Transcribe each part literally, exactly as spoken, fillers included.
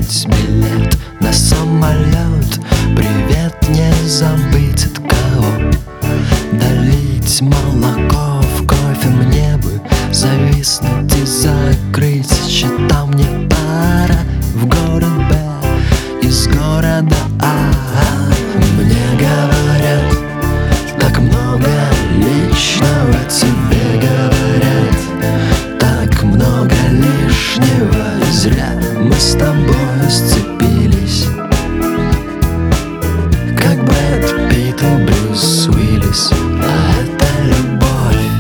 купить билет на самолет. Привет, не забыть от кого долить молоко в кофе. Мне бы зависнуть и закрыть счета. Мне пора в город Б из города А. Мне говорят, так много личного тебе говорят, так много лишнего. Зря мы с тобой сцепились, как Брэд Питт и Брюс Уиллис. А это любовь.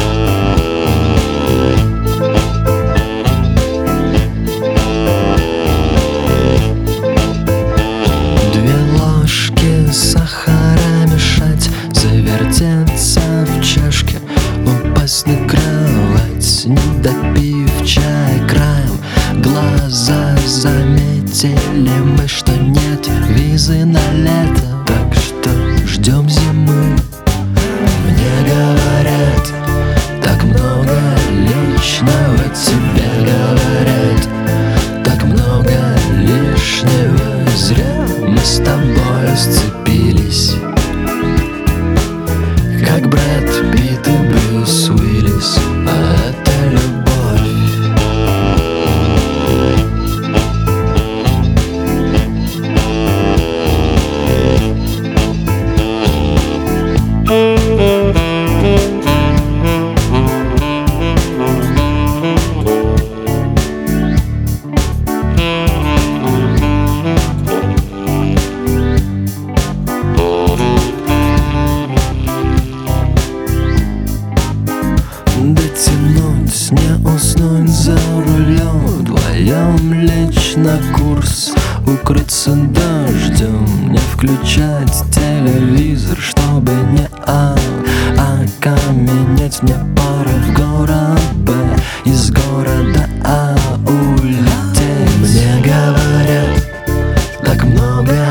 Две ложки сахара мешать, завертеться в чашке, упасть на кровать, не допив чай краем глаза. Заметили мы, что нет визы на лето, так что ждем зимы. Мне говорят, так много личного тебе говорят, так много лишнего. Зря мы с тобой сцепились, как Брэд Питт и Брюс Уиллис. А это любовь. Дотянуть, не уснуть за рулем, вдвоем лечь на курс, укрыться дождем, не включать телевизор, чтобы не а, окаменеть. Мне пора в город Б из города А улететь. Мне говорят, так много